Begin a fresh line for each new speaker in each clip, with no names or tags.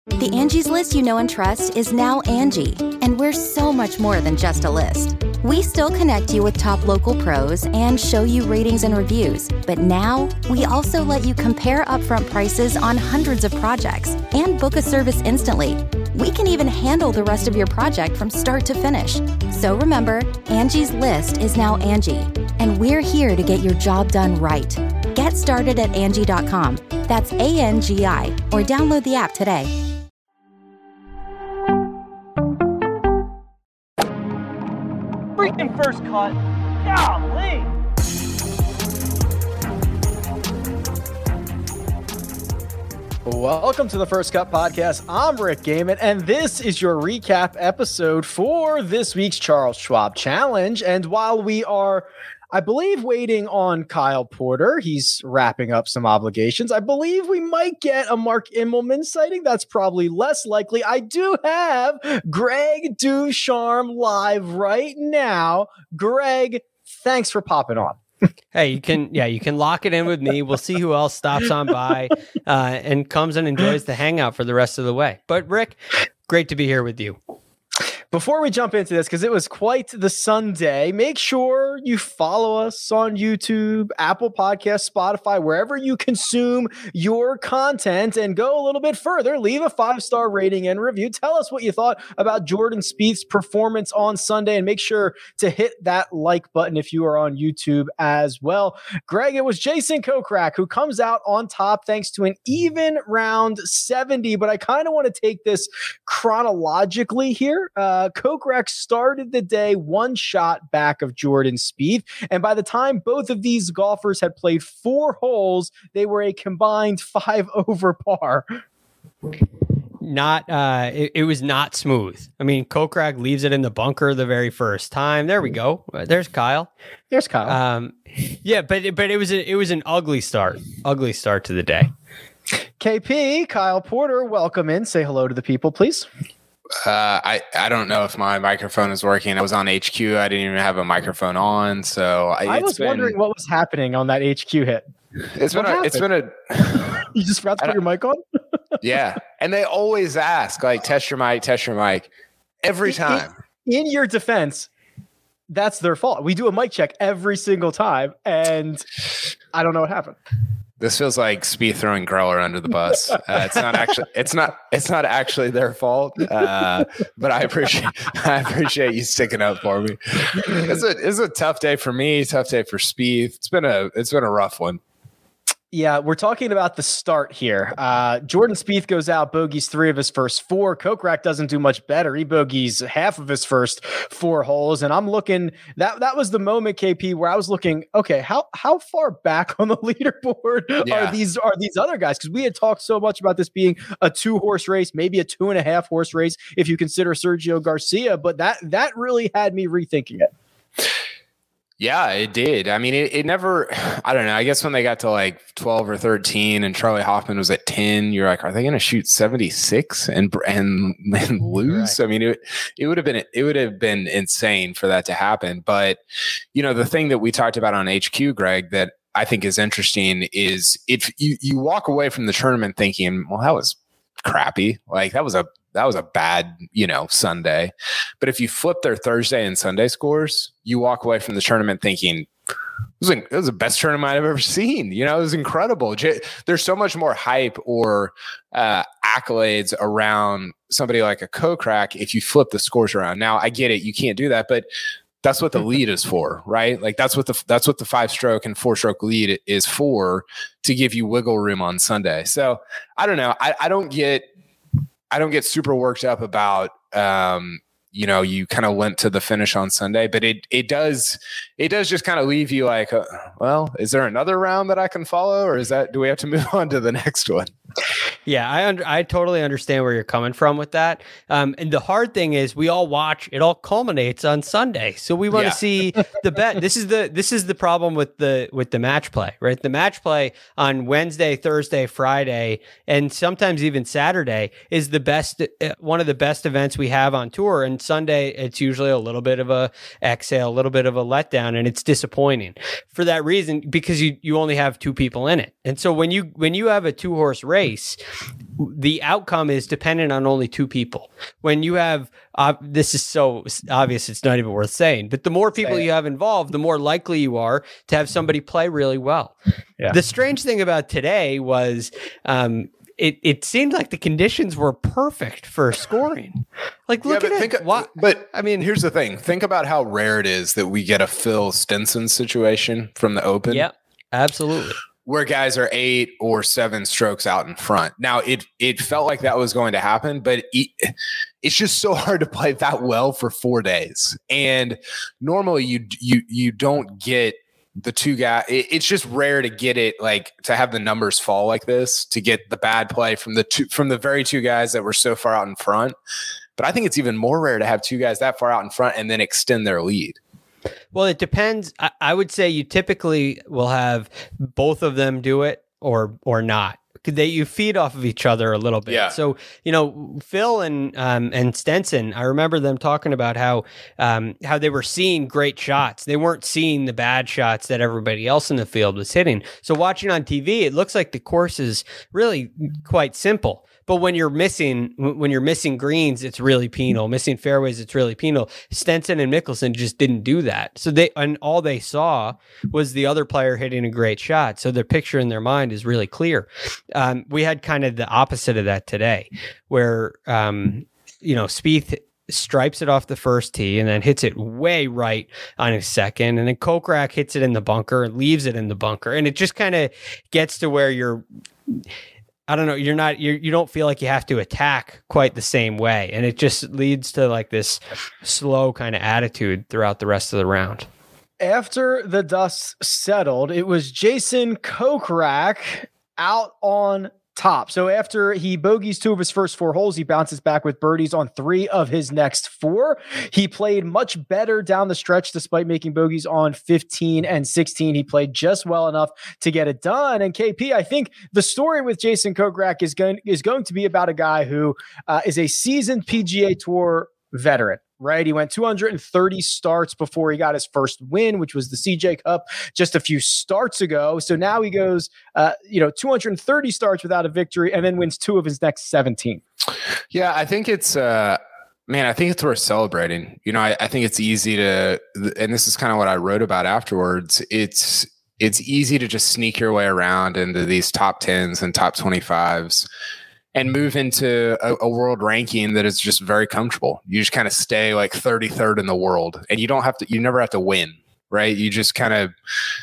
The Angie's List you know and trust is now Angie, and we're so much more than just a list. We still connect you with top local pros and show you ratings and reviews, but now we also let you compare upfront prices on hundreds of projects and book a service instantly. We can even handle the rest of your project from start to finish. So remember, Angie's List is now Angie, and we're here to get your job done right. Get started at Angie.com. That's ANGI, or download the app today.
Freaking First Cut. Golly. Welcome to the First Cut Podcast. I'm Rick Gaiman, and this is your recap episode for this week's Charles Schwab Challenge. And while we are, I believe, waiting on Kyle Porter, he's wrapping up some obligations. I believe we might get a Mark Immelman sighting. That's probably less likely. I do have Greg Ducharme live right now. Greg, thanks for popping on.
Hey, you can lock it in with me. We'll see who else stops on by and comes and enjoys the hangout for the rest of the way. But Rick, great to be here with you.
Before we jump into this, because it was quite the Sunday, make sure you follow us on YouTube, Apple Podcasts, Spotify, wherever you consume your content, and go a little bit further. Leave a 5-star rating and review. Tell us what you thought about Jordan Spieth's performance on Sunday, and make sure to hit that like button if you are on YouTube as well. Greg, it was Jason Kokrak who comes out on top thanks to an even round 70, but I kind of want to take this chronologically here. Kokrak started the day one shot back of Jordan Spieth, and by the time both of these golfers had played 4 holes, they were a combined 5 over par.
It was not smooth. I mean, Kokrak leaves it in the bunker the very first time. There we go. There's Kyle.
There's Kyle.
Yeah, but it was an ugly start to the day.
KP, Kyle Porter, welcome in. Say hello to the people, please.
I don't know if my microphone is working. I was on HQ. I didn't even have a microphone on. So
I was wondering what was happening on that HQ hit.
It's been a
you just forgot to put your mic on?
Yeah. And they always ask, like, test your mic every time.
In your defense, that's their fault. We do a mic check every single time, and I don't know what happened.
This feels like Spieth throwing Greller under the bus. It's not actually their fault. But I appreciate you sticking up for me. It's a tough day for me. Tough day for Spieth. It's been a rough one.
Yeah, we're talking about the start here. Jordan Spieth goes out, bogeys 3 of his first 4. Kokrak doesn't do much better. He bogeys half of his first 4 holes. And I'm looking, that was the moment, KP, where I was looking, okay, how far back on the leaderboard are these other guys? Because we had talked so much about this being a 2-horse race, maybe a 2.5-horse race, if you consider Sergio Garcia. But that really had me rethinking it.
Yeah, it did. I mean, it never, I don't know. I guess when they got to like 12 or 13 and Charlie Hoffman was at 10, you're like, are they going to shoot 76 and lose? Right. I mean, it would have been insane for that to happen. But, you know, the thing that we talked about on HQ, Greg, that I think is interesting is if you walk away from the tournament thinking, well, that was crappy. Like that was a bad, Sunday. But if you flip their Thursday and Sunday scores, you walk away from the tournament thinking, it was the best tournament I've ever seen. It was incredible. There's so much more hype or accolades around somebody like a Kokrak if you flip the scores around. Now, I get it. You can't do that, but that's what the lead is for, right? Like that's what the 5-stroke and 4-stroke lead is for, to give you wiggle room on Sunday. So I don't know. I don't get super worked up about, you kind of went to the finish on Sunday, but it does just kind of leave you like, well, is there another round that I can follow, or do we have to move on to the next one?
Yeah, I totally understand where you're coming from with that. And the hard thing is we all watch, it all culminates on Sunday. So we want to see the bet. This is the problem with the match play, right? The match play on Wednesday, Thursday, Friday, and sometimes even Saturday is the best, one of the best events we have on tour. And Sunday, it's usually a little bit of a exhale, a little bit of a letdown. round, and it's disappointing for that reason, because you only have two people in it. And so when you have a 2-horse race, the outcome is dependent on only two people. When you have this is so obvious it's not even worth saying, but the more people you have involved, the more likely you are to have somebody play really well. Yeah. The strange thing about today was it seemed like the conditions were perfect for scoring. Like, look at it.
But I mean, here's the thing. Think about how rare it is that we get a Phil Stenson situation from the Open.
Yep, absolutely.
Where guys are 8 or 7 strokes out in front. Now, it felt like that was going to happen, but it's just so hard to play that well for 4 days. And normally you don't get the two guys. It's just rare to get it, like, to have the numbers fall like this, to get the bad play from the very two guys that were so far out in front. But I think it's even more rare to have two guys that far out in front and then extend their lead.
Well, it depends. I would say you typically will have both of them do it or not. You feed off of each other a little bit. Yeah. So, Phil and Stenson, I remember them talking about how they were seeing great shots. They weren't seeing the bad shots that everybody else in the field was hitting. So watching on TV, it looks like the course is really quite simple. But when you're missing greens, it's really penal. Missing fairways, it's really penal. Stenson and Mickelson just didn't do that. So all they saw was the other player hitting a great shot. So their picture in their mind is really clear. We had kind of the opposite of that today, where Spieth stripes it off the first tee and then hits it way right on his second, and then Kokrak hits it in the bunker and leaves it in the bunker, and it just kind of gets to where I don't know, you don't feel like you have to attack quite the same way. And it just leads to like this slow kind of attitude throughout the rest of the round.
After the dust settled, it was Jason Kokrak out on top. So after he bogeys 2 of his first 4 holes, he bounces back with birdies on 3 of his next 4. He played much better down the stretch despite making bogeys on 15 and 16. He played just well enough to get it done. And KP, I think the story with Jason Kokrak is going to be about a guy who is a seasoned PGA Tour veteran. Right. He went 230 starts before he got his first win, which was the CJ Cup just a few starts ago. So now he goes, 230 starts without a victory and then wins 2 of his next 17.
Yeah, I think it's, I think it's worth celebrating. I think it's easy to, and this is kind of what I wrote about afterwards. It's easy to just sneak your way around into these top 10s and top 25s. And move into a world ranking that is just very comfortable. You just kind of stay like 33rd in the world, and you never have to win, right? You just kind of,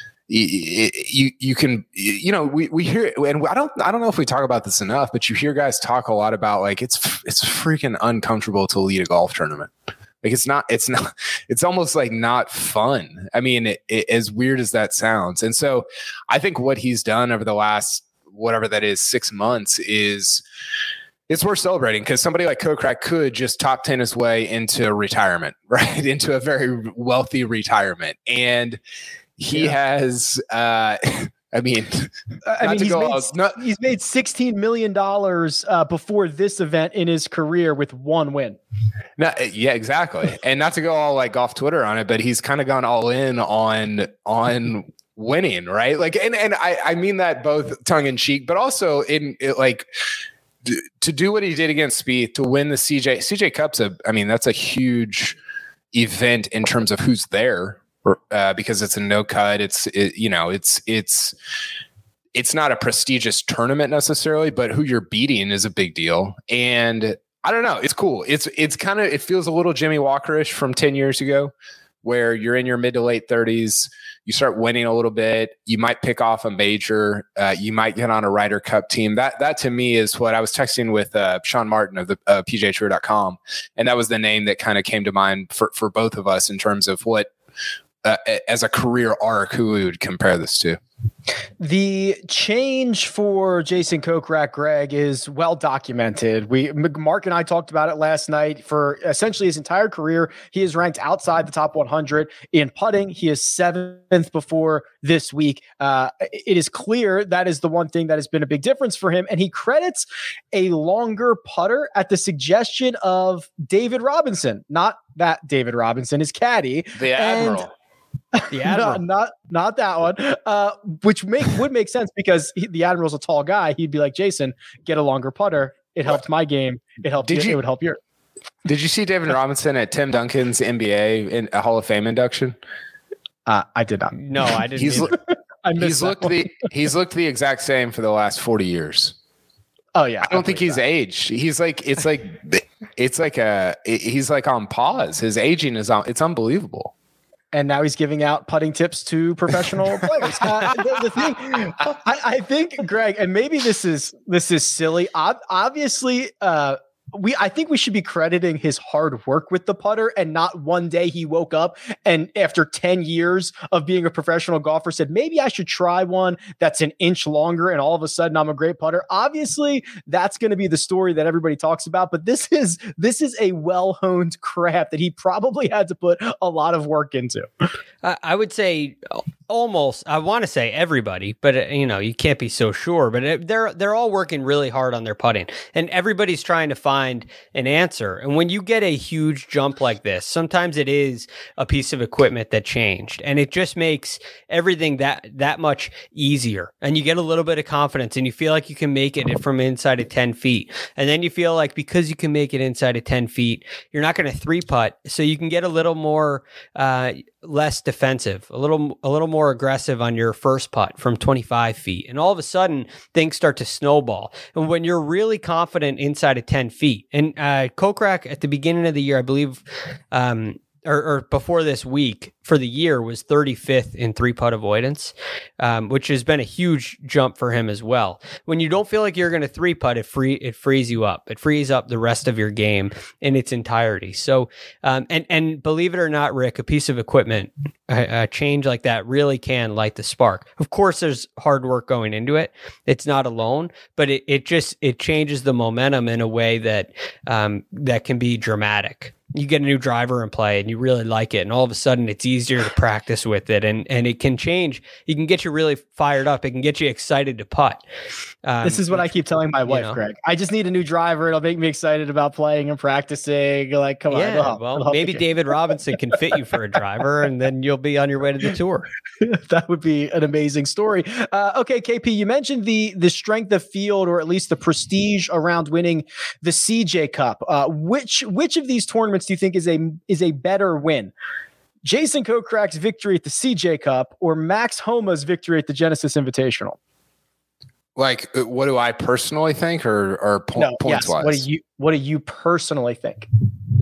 you can, we hear, and I don't know if we talk about this enough, but you hear guys talk a lot about like, it's freaking uncomfortable to lead a golf tournament. Like it's almost like not fun. I mean, as weird as that sounds. And so I think what he's done over the last, whatever that is, 6 months, it's worth celebrating, because somebody like Kokrak could just top 10 his way into retirement, right? Into a very wealthy retirement. And he has, he's
made $16 million before this event in his career with 1 win.
Yeah, exactly. And not to go all like golf Twitter on it, but he's kind of gone all in on winning, right? Like, and I mean that both tongue in cheek, but also to do what he did against Spieth, to win the CJ Cup's that's a huge event in terms of who's there, because it's a no cut. It's not a prestigious tournament necessarily, but who you're beating is a big deal. And I don't know, it's cool. It's kind of, it feels a little Jimmy Walker-ish from 10 years ago, where you're in your mid to late 30s, you start winning a little bit, you might pick off a major, you might get on a Ryder Cup team. That to me is what I was texting with Sean Martin of the PGAtour.com, and that was the name that kind of came to mind for both of us in terms of what, as a career arc, who we would compare this to.
The change for Jason Kokrak, Greg, is well documented. Mark and I talked about it last night. For essentially his entire career, he is ranked outside the top 100 in putting. He is 7th before this week. It is clear that is the one thing that has been a big difference for him. And he credits a longer putter at the suggestion of David Robinson, not that David Robinson, his caddy.
The Admiral.
The Admiral.
not that one. Which would make sense because the Admiral's a tall guy. He'd be like, Jason, get a longer putter. It helped my game. It helped you. It would help your.
Did you see David Robinson at Tim Duncan's NBA in a Hall of Fame induction?
I did not.
No, I didn't.
He's looked the exact same for the last 40 years.
Oh yeah.
I don't think he's aged. He's like he's like on pause. His aging is on. It's unbelievable.
And now he's giving out putting tips to professional players. The thing, I think, Greg, and maybe this is silly. Obviously, I think we should be crediting his hard work with the putter, and not one day he woke up and after 10 years of being a professional golfer said, maybe I should try one that's an inch longer and all of a sudden I'm a great putter. Obviously, that's going to be the story that everybody talks about, but this is a well-honed craft that he probably had to put a lot of work into.
I would say almost, I want to say everybody, but you can't be so sure, but they're all working really hard on their putting, and everybody's trying to find an answer. And when you get a huge jump like this, sometimes it is a piece of equipment that changed, and it just makes everything that much easier. And you get a little bit of confidence, and you feel like you can make it from inside of 10 feet. And then you feel like because you can make it inside of 10 feet, you're not going to 3-putt, so you can get a little more less defensive, a little more aggressive on your first putt from 25 feet. And all of a sudden, things start to snowball. And when you're really confident inside of 10 feet, and Kokrak at the beginning of the year, I believe, or before this week for the year, was 35th in 3-putt avoidance, which has been a huge jump for him as well. When you don't feel like you're going to 3-putt, it frees you up. It frees up the rest of your game in its entirety. So, and believe it or not, Rick, a piece of equipment, a change like that really can light the spark. Of course, there's hard work going into it. It's not alone, but it changes the momentum in a way that that can be dramatic. You get a new driver in play and you really like it, and all of a sudden it's easier to practice with it, and it can change. It can get you really fired up. It can get you excited to putt.
This is what I keep telling my wife, Greg. I just need a new driver. It'll make me excited about playing and practicing. Like, come on.
Well, maybe David Robinson can fit you for a driver, and then you'll be on your way to the tour.
That would be an amazing story. Okay, KP, you mentioned the strength of field, or at least the prestige around winning the CJ Cup. Which of these tournaments do you think is a better win? Jason Kokrak's victory at the CJ Cup or Max Homa's victory at the Genesis Invitational?
Like, what do I personally think, or points wise?
What do you personally think?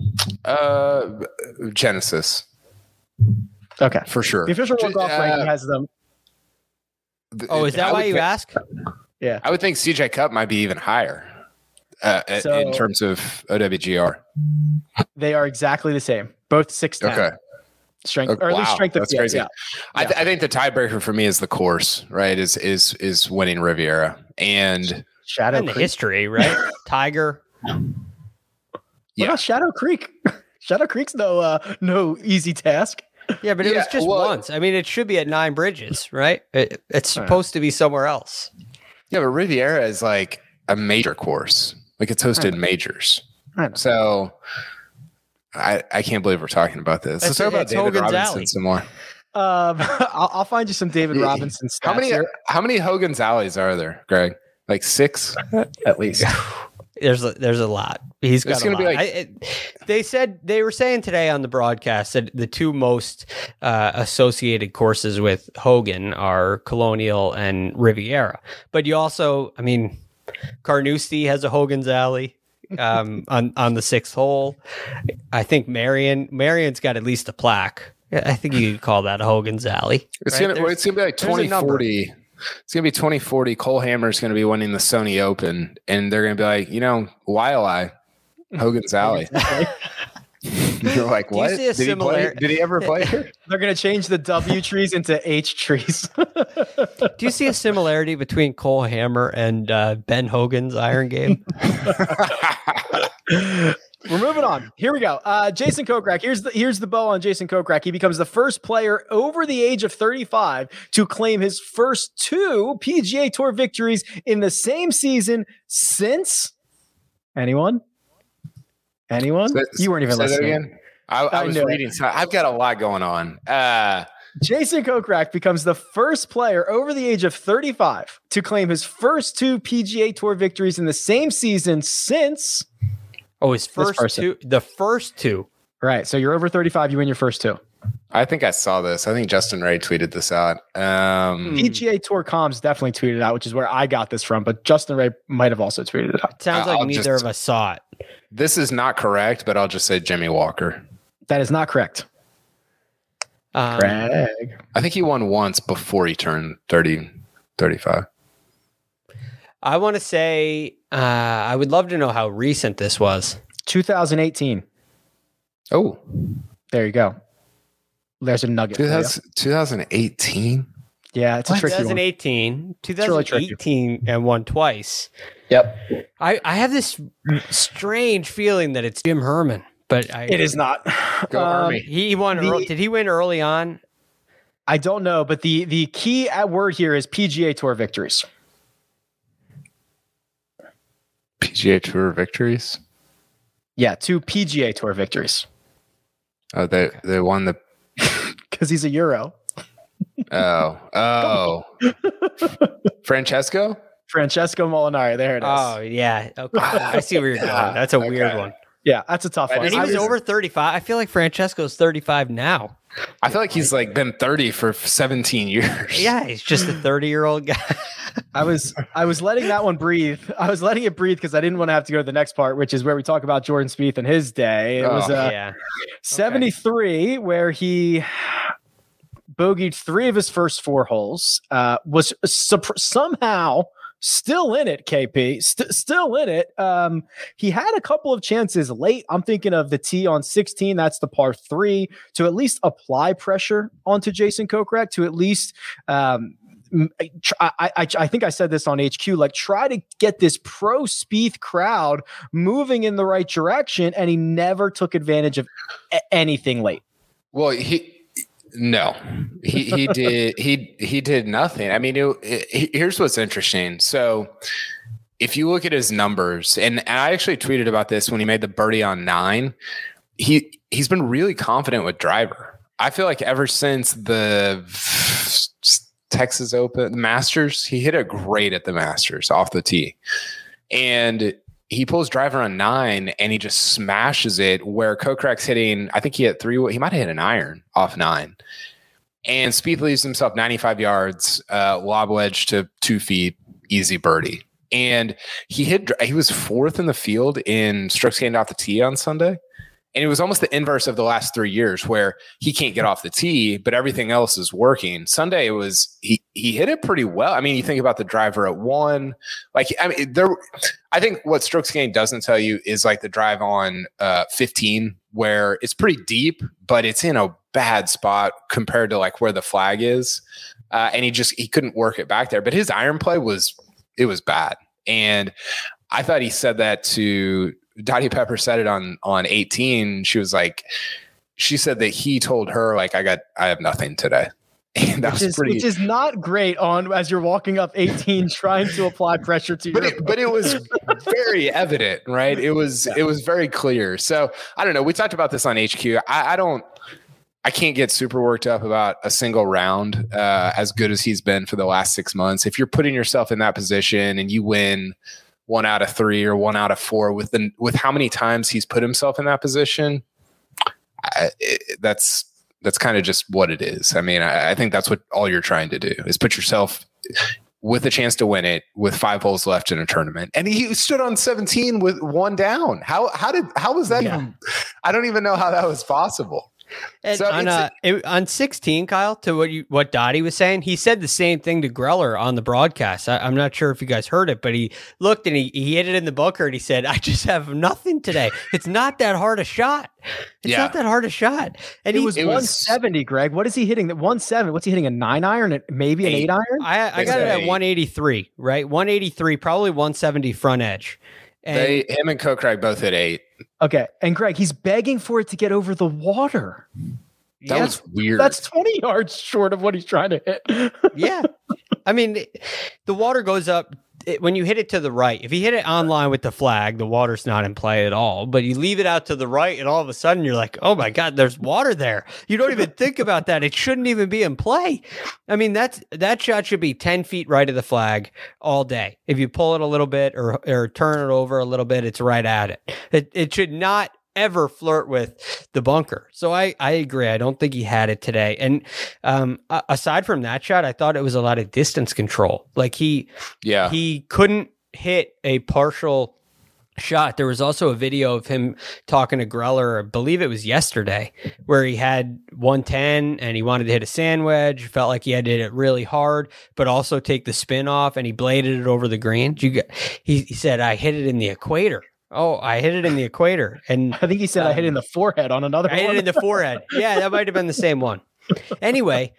Genesis.
Okay,
for sure.
The official World Golf ranking has them.
Is that why you ask?
Yeah,
I would think CJ Cup might be even higher in terms of OWGR.
They are exactly the same, both 6'10".
Okay.
Strength, or at least strength of
that's
field.
crazy.
Yeah.
I think the tiebreaker for me is the course, right? Is winning Riviera and
Shadow
and the
Creek.
history, right? Tiger.
Yeah, Shadow Creek. Shadow Creek's no easy task.
Yeah, but it was just once. I mean, it should be at Nine Bridges, right? It's supposed to be somewhere else.
Yeah, but Riviera is like a major course. Like, it's hosted majors. So I can't believe we're talking about this. Let's talk about David
Hogan's
Robinson
Alley.
some more.
I'll find you some David Robinson stats.
How many Hogan's Alleys are there, Greg? Like 6 at least.
There's a lot. He's got a lot. They were saying today on the broadcast that the two most associated courses with Hogan are Colonial and Riviera. But you also, I mean, Carnoustie has a Hogan's Alley on the 6th hole. I think Marion's got at least a plaque. I think you could call that a Hogan's Alley.
It's gonna be like 2040. It's gonna be 2040. Cole Hammer's gonna be winning the Sony Open, and they're gonna be like, Waialae, Hogan's Alley. You're like, what? Did he ever play here?
They're going to change the W trees into H trees.
Do you see a similarity between Cole Hammer and Ben Hogan's iron game?
We're moving on. Here we go. Jason Kokrak. Here's the bow on Jason Kokrak. He becomes the first player over the age of 35 to claim his first 2 PGA Tour victories in the same season since anyone? You weren't even listening.
I was reading. So I've got a lot going on.
Jason Kokrak becomes the first player over the age of 35 to claim his first 2 PGA Tour victories in the same season since.
Oh, his first 2. The first 2.
Right. So you're over 35. You win your first 2.
I think I saw this. I think Justin Ray tweeted this out.
PGA Tour Comms definitely tweeted it out, which is where I got this from. But Justin Ray might have also tweeted it out.
Sounds like neither of us saw it.
This is not correct, but I'll just say Jimmy Walker.
That is not correct. Craig.
I think he won once before he turned 35.
I want to say I would love to know how recent this was.
2018.
Oh.
There you go. There's a nugget.
2018?
Yeah, it's a tricky
2018. 2018 and won twice.
Yep.
I have this strange feeling that it's Jim Herman, but
it is not.
Go Army.
He won. Did he win early on?
I don't know, but the key word here is PGA Tour victories.
PGA Tour victories?
Yeah, 2 PGA Tour victories.
Oh, they won the...
Because he's a Euro.
Oh. Francesco
Molinari. There it is.
Oh, yeah. Okay. I see where you're going. That's a weird one.
Yeah, that's a tough one.
And he was over 35. I feel like Francesco's 35 now.
I feel like he's like been 30 for 17 years.
Yeah, he's just a 30-year-old guy.
I was letting that one breathe. I was letting it breathe because I didn't want to have to go to the next part, which is where we talk about Jordan Spieth and his day. It was 73, where he bogeyed 3 of his first 4 holes. Was somehow still in it, KP. Still in it. He had a couple of chances late. I'm thinking of the tee on 16. That's the par 3 to at least apply pressure onto Jason Kokrak, to at least I think I said this on HQ, like try to get this pro Spieth crowd moving in the right direction, and he never took advantage of anything late.
Well, he did nothing. I mean, here's what's interesting. So if you look at his numbers, and I actually tweeted about this when he made the birdie on 9, he's been really confident with driver. I feel like ever since the Texas Open, the Masters, he hit it great at the Masters off the tee. And he pulls driver on 9 and he just smashes it, where Kokrak's hitting, I think he hit 3, he might have hit an iron off 9. And Spieth leaves himself 95 yards, lob wedge to 2 feet, easy birdie. And he was 4th in the field in strokes gained off the tee on Sunday. And it was almost the inverse of the last 3 years, where he can't get off the tee, but everything else is working. Sunday, it was he hit it pretty well. I mean, you think about the driver at 1, like, I mean, I think what strokes gained doesn't tell you is like the drive on 15, where it's pretty deep, but it's in a bad spot compared to like where the flag is, and he couldn't work it back there. But his iron play was bad, and I thought he said that to. Dottie Pepper said it on 18. She said that he told her, like, I have nothing today. And that which is
not great as you're walking up 18 trying to apply pressure to
but it was very evident, right? It was very clear. So I don't know. We talked about this on HQ. I can't get super worked up about a single round as good as he's been for the last 6 months. If you're putting yourself in that position and you win 1 out of 3 or 1 out of 4 with how many times he's put himself in that position, that's kind of just what it is. I mean, I think that's what all you're trying to do is put yourself with a chance to win it with 5 holes left in a tournament. And he stood on 17 with 1 down. How was that?
Yeah.
I don't even know how that was possible.
And so on 16, Kyle, to what Dottie was saying, he said the same thing to Greller on the broadcast. I'm not sure if you guys heard it, but he looked and he hit it in the bunker and he said, "I just have nothing today. It's not that hard a shot. It's not that hard a shot." And
it was 170, Greg. What is he hitting? 170. What's he hitting? A 9 iron? Maybe an 8 iron?
I got it at 183, right? 183, probably 170 front edge. And
him and Kokrak both hit 8.
Okay. And Greg, he's begging for it to get over the water.
That was weird.
That's 20 yards short of what he's trying to hit.
Yeah. I mean, the water goes up when you hit it to the right, if you hit it online with the flag, the water's not in play at all. But you leave it out to the right, and all of a sudden you're like, oh my God, there's water there. You don't even think about that. It shouldn't even be in play. I mean, that shot should be 10 feet right of the flag all day. If you pull it a little bit or turn it over a little bit, it's right at it. It should not ever flirt with the bunker. So I agree. I don't think he had it today. And aside from that shot, I thought it was a lot of distance control. Like he couldn't hit a partial shot. There was also a video of him talking to Greller, I believe it was yesterday, where he had 110 and he wanted to hit a sand wedge, felt like he had to hit it really hard, but also take the spin off, and he bladed it over the green. He said, I hit it in the equator. Oh, I hit it in the equator. And
I think he said I hit it in the forehead on another one.
I hit it in the forehead. Yeah, that might have been the same one. Anyway,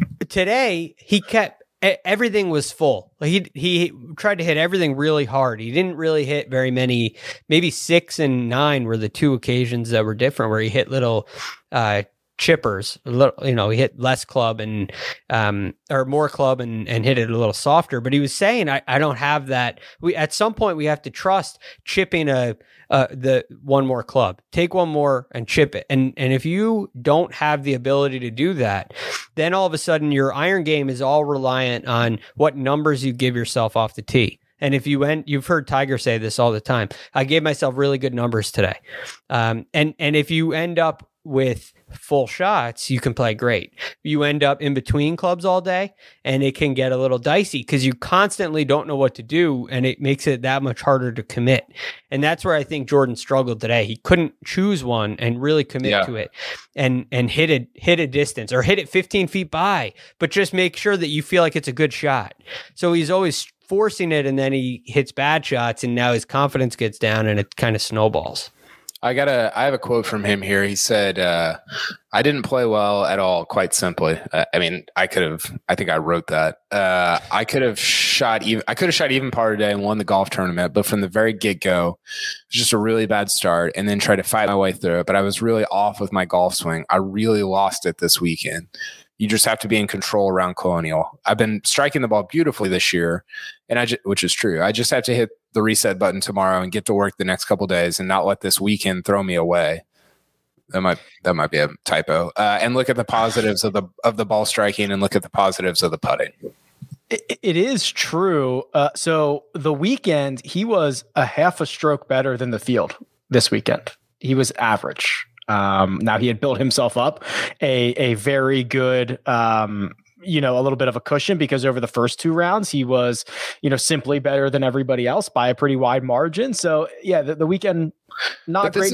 today he kept everything was full. He tried to hit everything really hard. He didn't really hit very many. Maybe 6 and 9 were the two occasions that were different, where he hit little chippers, he hit less club and or more club and hit it a little softer. But he was saying, I don't have that. At some point we have to trust chipping the one more club. Take one more and chip it. And if you don't have the ability to do that, then all of a sudden your iron game is all reliant on what numbers you give yourself off the tee. And if you've heard Tiger say this all the time, I gave myself really good numbers today. And if you end up with full shots, you can play great. You end up in between clubs all day, and it can get a little dicey because you constantly don't know what to do, and it makes it that much harder to commit. And that's where I think Jordan struggled today. He couldn't choose one and really commit to it and hit a distance or hit it 15 feet by, but just make sure that you feel like it's a good shot. So he's always forcing it, and then he hits bad shots, and now his confidence gets down, and it kind of snowballs.
I have a quote from him here. He said, I didn't play well at all, quite simply. I think I wrote that. I could have shot even par today and won the golf tournament, but from the very get-go, it was just a really bad start, and then tried to fight my way through it. But I was really off with my golf swing. I really lost it this weekend. You just have to be in control around Colonial. I've been striking the ball beautifully this year, which is true. I just have to hit the reset button tomorrow and get to work the next couple of days and not let this weekend throw me away. That might be a typo. And look at the positives of the ball striking, and look at the positives of the putting.
It is true. So the weekend, he was a half a stroke better than the field this weekend. He was average. Now he had built himself up a very good, a little bit of a cushion, because over the first 2 rounds, he was, simply better than everybody else by a pretty wide margin. So yeah, the weekend, not great.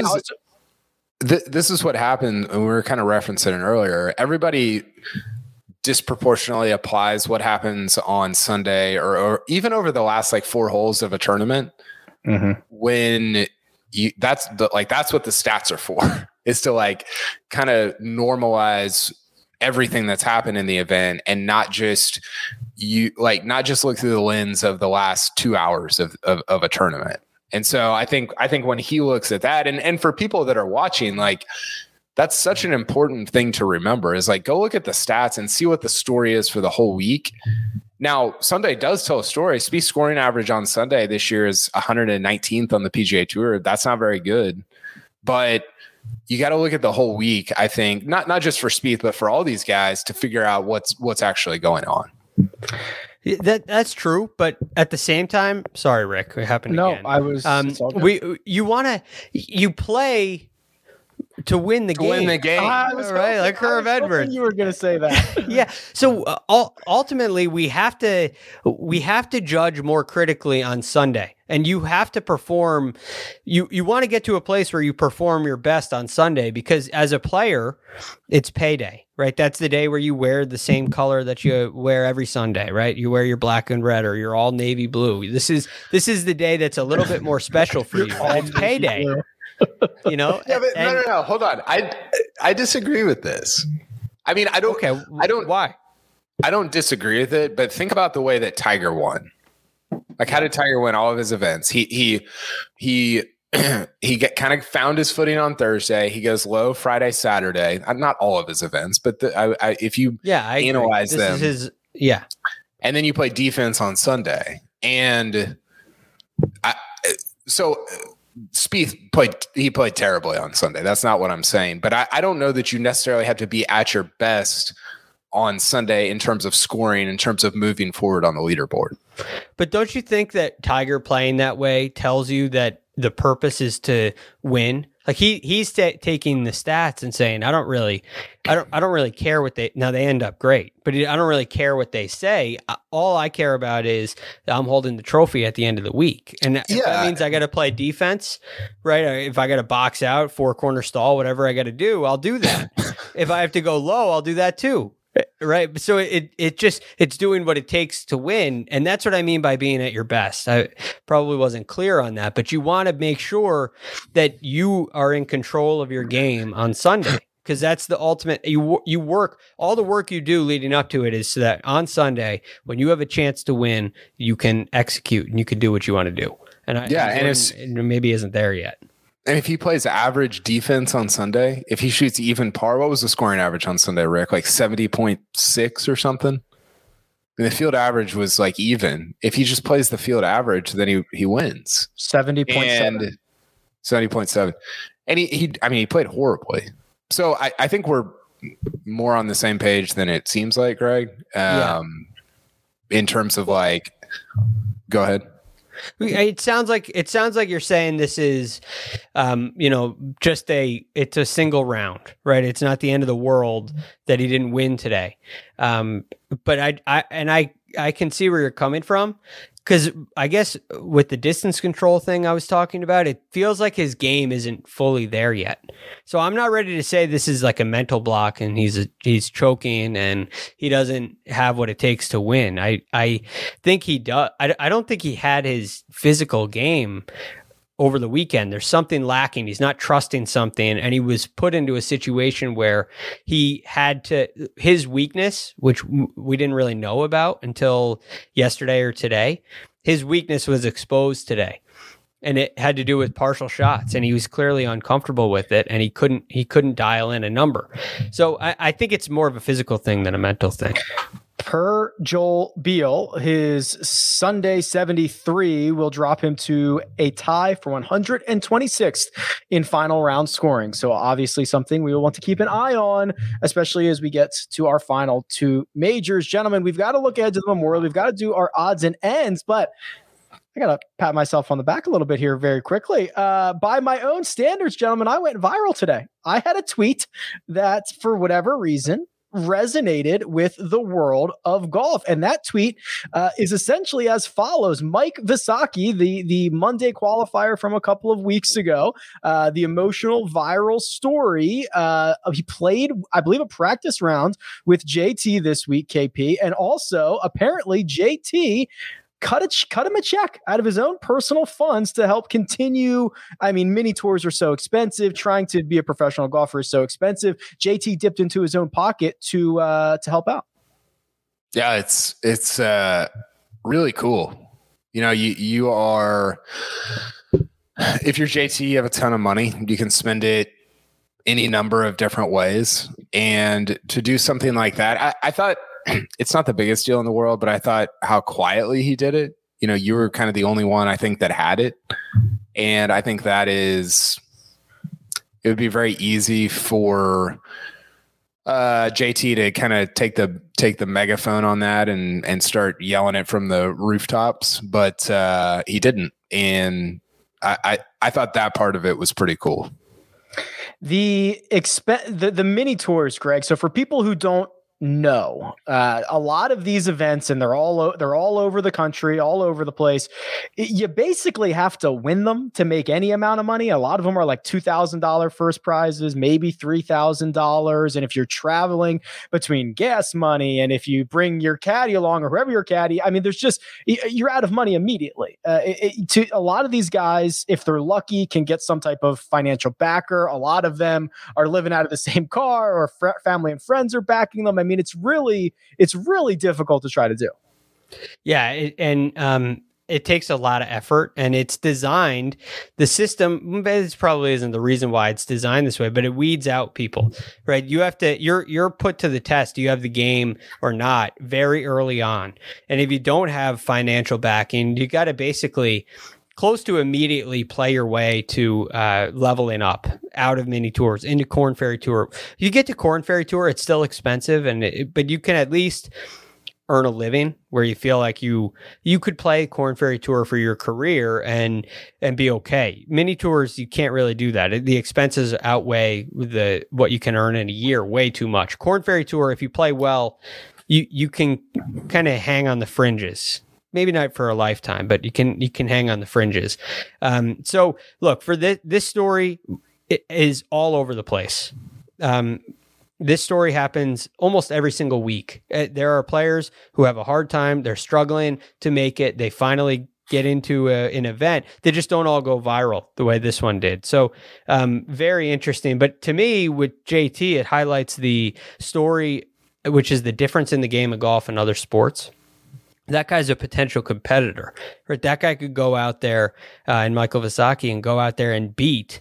This is what happened. And we were kind of referencing it earlier. Everybody disproportionately applies what happens on Sunday or even over the last 4 holes of a tournament. Mm-hmm. When that's what the stats are for, is to kind of normalize everything that's happened in the event, and not just look through the lens of the last 2 hours of a tournament. And so I think when he looks at that, and for people that are watching, that's such an important thing to remember, is go look at the stats and see what the story is for the whole week. Now, Sunday does tell a story. Spieth's scoring average on Sunday this year is 119th on the PGA Tour. That's not very good, but you got to look at the whole week, I think, not just for Spieth, but for all these guys, to figure out what's actually going on.
That's true, but at the same time, sorry, Rick, it happened again.
No, I was.
You play to win the game.
Win the game,
right? Like Herb Edwards.
You were going to say that.
Yeah. So ultimately, we have to judge more critically on Sunday, and you have to perform. You want to get to a place where you perform your best on Sunday, because as a player, it's payday, right? That's the day where you wear the same color that you wear every Sunday, right? You wear your black and red, or you're all navy blue. This is the day that's a little bit more special for you. It's payday.
Yeah, but no. Hold on. I disagree with this. I mean, I don't. Okay, I don't.
Why?
I don't disagree with it, but think about the way that Tiger won. How did Tiger win all of his events? He kind of found his footing on Thursday. He goes low Friday, Saturday. Not all of his events, but if you analyze them,
this is his.
And then you play defense on Sunday. And Spieth played terribly on Sunday. That's not what I'm saying. But I don't know that you necessarily have to be at your best on Sunday in terms of scoring, in terms of moving forward on the leaderboard.
But don't you think that Tiger playing that way tells you that the purpose is to win? Like he's taking the stats and saying, I don't really care what they end up great, but I don't really care what they say. All I care about is I'm holding the trophy at the end of the week. And if that means I got to play defense, right? If I got to box out, 4-corner stall, whatever I got to do, I'll do that. If I have to go low, I'll do that too. Right. So it's doing what it takes to win. And that's what I mean by being at your best. I probably wasn't clear on that, but you want to make sure that you are in control of your game on Sunday, because that's the ultimate. You work, all the work you do leading up to it is so that on Sunday, when you have a chance to win, you can execute and you can do what you want to do. And it maybe isn't there yet.
And if he plays average defense on Sunday, if he shoots even par, what was the scoring average on Sunday, Rick? Like 70.6 or something? And the field average was like even. If he just plays the field average, then he wins.
70.7.
70.7. And he played horribly. So I think we're more on the same page than it seems like, Greg. In terms of like, go ahead.
It sounds like you're saying this is, it's a single round, right? It's not the end of the world that he didn't win today. But I can see where you're coming from, because I guess with the distance control thing I was talking about, it feels like his game isn't fully there yet. So I'm not ready to say this is like a mental block and he's choking and he doesn't have what it takes to win. I think he does. I don't think he had his physical game over the weekend. There's something lacking. He's not trusting something, and he was put into a situation where he had to, his weakness, which we didn't really know about until yesterday or today, his weakness was exposed today, and it had to do with partial shots, and he was clearly uncomfortable with it, and he couldn't dial in a number. So I think it's more of a physical thing than a mental thing.
Per Joel Beal, his Sunday 73 will drop him to a tie for 126th in final round scoring. So obviously something we will want to keep an eye on, especially as we get to our final two majors. Gentlemen, we've got to look ahead to the Memorial. We've got to do our odds and ends, but I got to pat myself on the back a little bit here very quickly. By my own standards, gentlemen, I went viral today. I had a tweet that, for whatever reason, resonated with the world of golf. And that tweet is essentially as follows. Mike Visacki, the Monday qualifier from a couple of weeks ago, the emotional viral story. He played, I believe, a practice round with JT this week, KP. And also, apparently, JT cut him a check out of his own personal funds to help continue. I mean, mini tours are so expensive. Trying to be a professional golfer is so expensive. JT dipped into his own pocket to help out.
Yeah, it's really cool. You know, you are, if you're JT, you have a ton of money. You can spend it any number of different ways. And to do something like that, I thought, it's not the biggest deal in the world, but I thought how quietly he did it. You know, you were kind of the only one I think that had it. And I think it would be very easy for JT to kind of take the megaphone on that and start yelling it from the rooftops, but he didn't. And I thought that part of it was pretty cool.
The mini tours, Greg. So for people who don't know, a lot of these events, and they're all over the country, all over the place. You basically have to win them to make any amount of money. A lot of them are like $2,000 first prizes, maybe $3,000. And if you're traveling between gas money, and if you bring your caddy along or whoever your caddy, I mean, you're out of money immediately. To a lot of these guys, if they're lucky, can get some type of financial backer. A lot of them are living out of the same car, or family and friends are backing them. I mean, it's really difficult to try to do.
Yeah. it takes a lot of effort, and it's designed, the system, this probably isn't the reason why it's designed this way, but it weeds out people, right? You have to, you're put to the test. Do you have the game or not very early on? And if you don't have financial backing, you got to basically close to immediately play your way to leveling up out of mini tours into Corn Ferry Tour. You get to Corn Ferry Tour, it's still expensive, but you can at least earn a living where you feel like you could play Corn Ferry Tour for your career and be okay. Mini tours, you can't really do that. The expenses outweigh what you can earn in a year way too much. Corn Ferry Tour, if you play well, you can kind of hang on the fringes. Maybe not for a lifetime, but you can hang on the fringes. So look, for this story, it is all over the place. This story happens almost every single week. There are players who have a hard time. They're struggling to make it. They finally get into an event. They just don't all go viral the way this one did. So very interesting. But to me, with JT, it highlights the story, which is the difference in the game of golf and other sports. That guy's a potential competitor, right? That guy could go out there, and Michael Visacki, and go out there and beat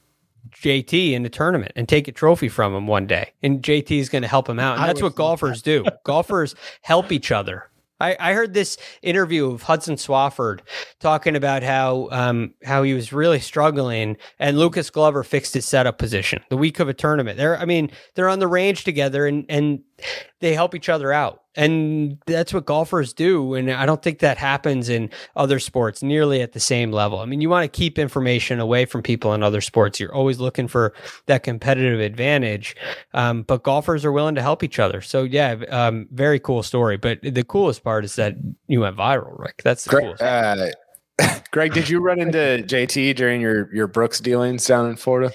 JT in the tournament and take a trophy from him one day. And JT is going to help him out. And that's what golfers do. Golfers help each other. I heard this interview of Hudson Swafford talking about how he was really struggling, and Lucas Glover fixed his setup position the week of a tournament. They're on the range together, and they help each other out. And that's what golfers do. And I don't think that happens in other sports nearly at the same level. I mean, you want to keep information away from people in other sports. You're always looking for that competitive advantage. But golfers are willing to help each other. So yeah, very cool story. But the coolest part is that you went viral, Rick. That's the coolest.
Greg, did you run into JT during your Brooks dealings down in Florida?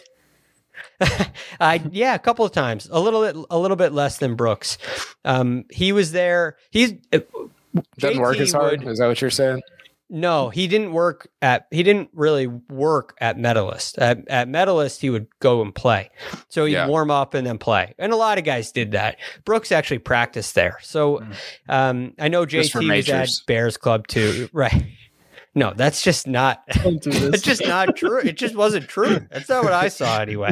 Yeah, a couple of times, a little bit less than Brooks. He was there.
Doesn't work as hard. Is that what you're saying?
No, he didn't really work at Medalist. At Medalist, he would go and play. So he'd warm up and then play. And a lot of guys did that. Brooks actually practiced there. So I know JT was at Bears Club too. Right. No, that's just not. It's just not true. It just wasn't true. That's not what I saw anyway.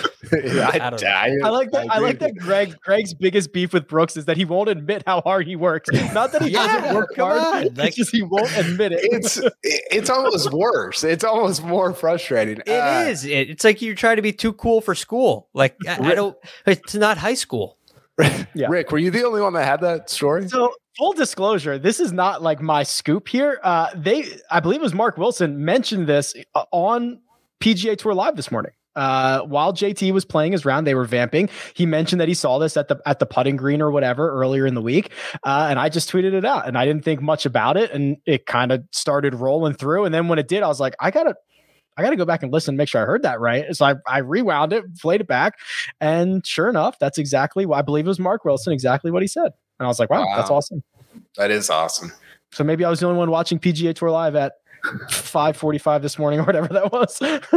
I like that. Greg's biggest beef with Brooks is that he won't admit how hard he works. Not that he doesn't work hard. It's just he won't admit it.
It's almost worse. It's almost more frustrating.
It is. It's like you're trying to be too cool for school. Like I don't. It's not high school.
Yeah.
Rick, were you the only one that had that story?
So, full disclosure, this is not like my scoop here. I believe it was Mark Wilson mentioned this on PGA Tour Live this morning. While JT was playing his round, they were vamping. He mentioned that he saw this at the putting green or whatever earlier in the week. And I just tweeted it out, and I didn't think much about it. And it kind of started rolling through. And then when it did, I was like, I gotta go back and listen, make sure I heard that right. So I rewound it, played it back. And sure enough, that's exactly what I believe it was Mark Wilson, exactly what he said. And I was like, wow, that's awesome.
That is awesome.
So maybe I was the only one watching PGA Tour Live at 5:45 this morning or whatever that was.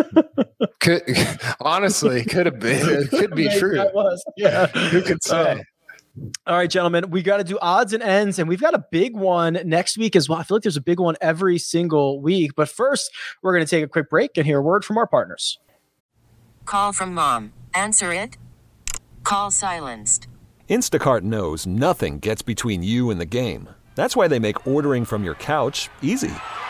Honestly, could have been. It could be true.
That was. Yeah.
Who could say?
All right, gentlemen, we got to do odds and ends, and we've got a big one next week as well. I feel like there's a big one every single week. But first, we're going to take a quick break and hear a word from our partners.
Call from mom. Answer it. Call silenced.
Instacart knows nothing gets between you and the game. That's why they make ordering from your couch easy.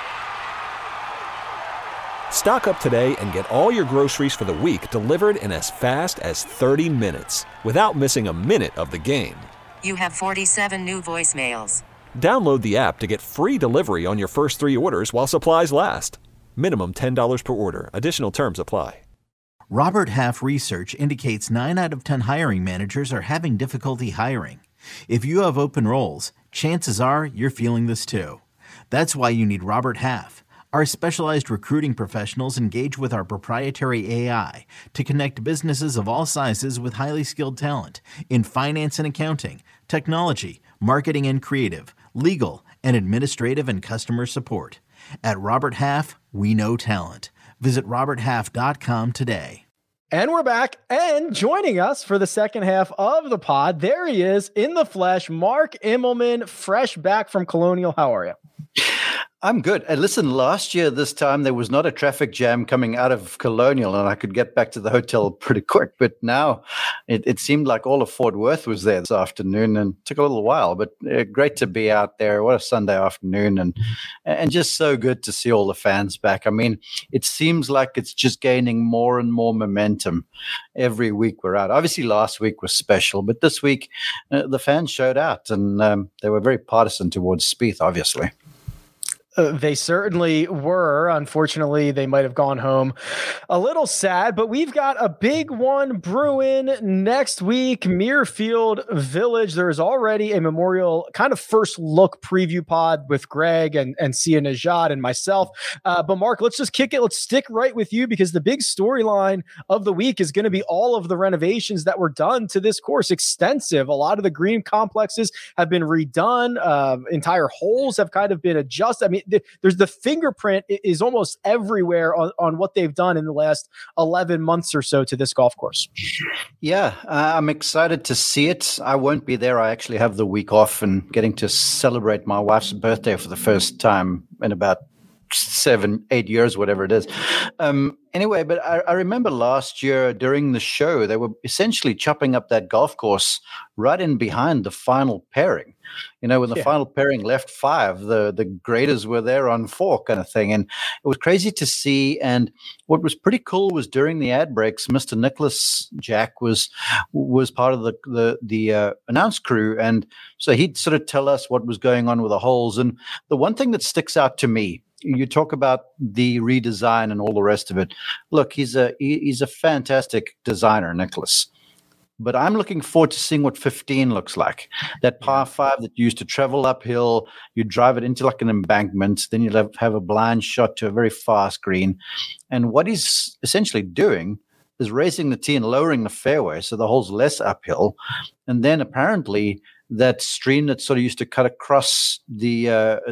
Stock up today and get all your groceries for the week delivered in as fast as 30 minutes without missing a minute of the game.
You have 47 new voicemails.
Download the app to get free delivery on your first 3 orders while supplies last. Minimum $10 per order. Additional terms apply.
Robert Half research indicates 9 out of 10 hiring managers are having difficulty hiring. If you have open roles, chances are you're feeling this too. That's why you need Robert Half. Our specialized recruiting professionals engage with our proprietary AI to connect businesses of all sizes with highly skilled talent in finance and accounting, technology, marketing and creative, legal, and administrative and customer support. At Robert Half, we know talent. Visit roberthalf.com today.
And we're back, and joining us for the second half of the pod, there he is in the flesh, Mark Immelman, fresh back from Colonial. How are you?
I'm good. And listen, last year, this time, there was not a traffic jam coming out of Colonial, and I could get back to the hotel pretty quick. But now it seemed like all of Fort Worth was there this afternoon, and it took a little while. But great to be out there. What a Sunday afternoon, and just so good to see all the fans back. I mean, it seems like it's just gaining more and more momentum every week we're out. Obviously, last week was special, but this week, the fans showed out, and they were very partisan towards Spieth, obviously.
They certainly were. Unfortunately, they might have gone home a little sad, but we've got a big one brewing next week. Muirfield Village. There is already a Memorial kind of first look preview pod with Greg and Sia Nejad and myself. But Mark, let's just kick it. Let's stick right with you because the big storyline of the week is going to be all of the renovations that were done to this course. Extensive. A lot of the green complexes have been redone. Entire holes have kind of been adjusted. I mean, there's the fingerprint is almost everywhere on what they've done in the last 11 months or so to this golf course.
Yeah, I'm excited to see it. I won't be there. I actually have the week off and getting to celebrate my wife's birthday for the first time in about 7-8 years, whatever it is. Anyway, but I remember last year during the show, they were essentially chopping up that golf course right in behind the final pairing. You know, when the final pairing left 5, the graders were there on 4 kind of thing. And it was crazy to see. And what was pretty cool was during the ad breaks, Mr. Nicholas Jack was part of the announce crew. And so he'd sort of tell us what was going on with the holes. And the one thing that sticks out to me, you talk about the redesign and all the rest of it. Look, he's a fantastic designer, Nicholas. But I'm looking forward to seeing what 15 looks like. That par 5 that you used to travel uphill, you drive it into like an embankment, then you'll have a blind shot to a very fast green. And what he's essentially doing is raising the tee and lowering the fairway so the hole's less uphill. And then apparently that stream that sort of used to cut across the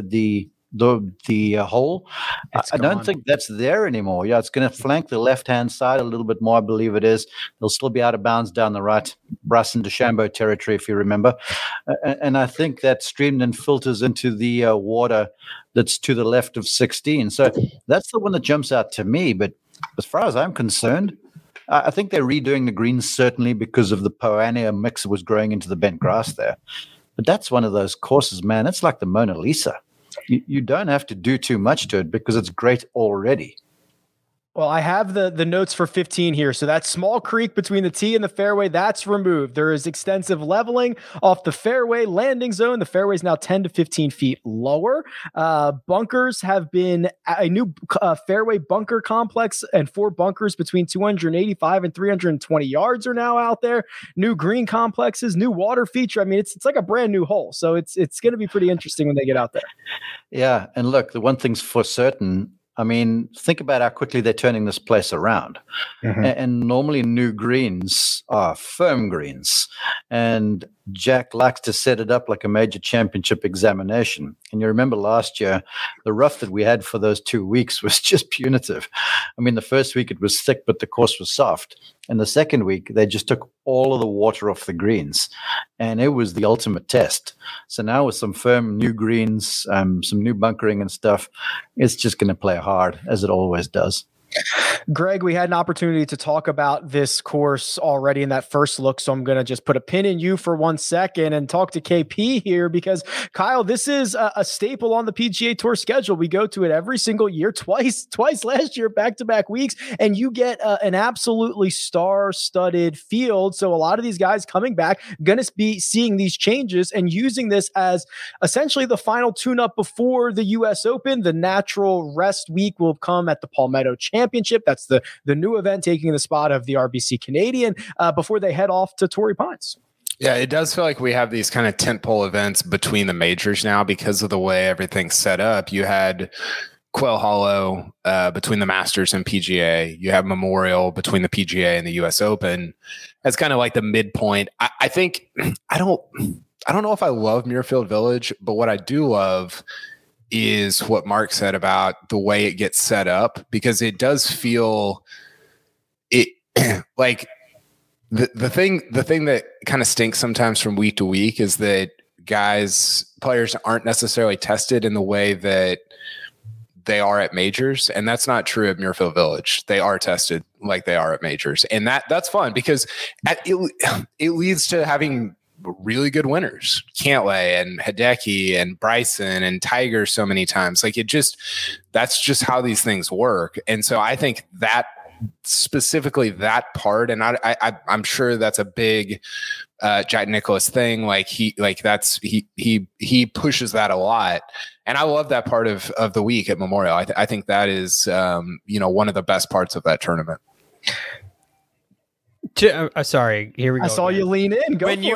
hole, I don't think that's there anymore. Yeah, it's going to flank the left-hand side a little bit more, I believe it is. They'll still be out of bounds down the right, Bryson DeChambeau territory, if you remember. And I think that stream then filters into the water that's to the left of 16. So that's the one that jumps out to me. But as far as I'm concerned, I think they're redoing the greens certainly because of the Poania mix that was growing into the bent grass there. But that's one of those courses, man. It's like the Mona Lisa. You don't have to do too much to it because it's great already.
Well, I have the notes for 15 here. So that small creek between the tee and the fairway, that's removed. There is extensive leveling off the fairway landing zone. The fairway is now 10 to 15 feet lower. Bunkers have been a new fairway bunker complex, and 4 bunkers between 285 and 320 yards are now out there. New green complexes, new water feature. I mean, it's like a brand new hole. So it's going to be pretty interesting when they get out there.
Yeah. And look, the one thing's for certain, I mean, think about how quickly they're turning this place around. Mm-hmm. And normally new greens are firm greens. And Jack likes to set it up like a major championship examination. And you remember last year, the rough that we had for those 2 weeks was just punitive. I mean, the first week it was thick, but the course was soft. And the second week, they just took all of the water off the greens. And it was the ultimate test. So now with some firm new greens, some new bunkering and stuff, it's just going to play hard, as it always does.
Greg, we had an opportunity to talk about this course already in that first look, so I'm going to just put a pin in you for 1 second and talk to KP here because, Kyle, this is a staple on the PGA Tour schedule. We go to it every single year, twice last year, back-to-back weeks, and you get an absolutely star-studded field. So a lot of these guys coming back going to be seeing these changes and using this as essentially the final tune-up before the U.S. Open. The natural rest week will come at the Palmetto Championship. That's the new event taking the spot of the RBC Canadian before they head off to Torrey Pines.
Yeah, it does feel like we have these kind of tentpole events between the majors now because of the way everything's set up. You had Quail Hollow between the Masters and PGA. You have Memorial between the PGA and the U.S. Open. That's kind of like the midpoint. I think I don't know if I love Muirfield Village, but what I do love is what Mark said about the way it gets set up, because it does feel it like the thing that kind of stinks sometimes from week to week is that players aren't necessarily tested in the way that they are at majors, and that's not true at Muirfield Village. They are tested like they are at majors, and that's fun because it leads to having really good winners, Cantlay and Hideki and Bryson and Tiger so many times. Like that's just how these things work. And so I think that specifically that part, and I'm sure that's a big Jack Nicklaus thing. Like he pushes that a lot. And I love that part of the week at Memorial. I think that is, one of the best parts of that tournament.
Sorry, here we go.
I saw you lean in. Go
when
for
you,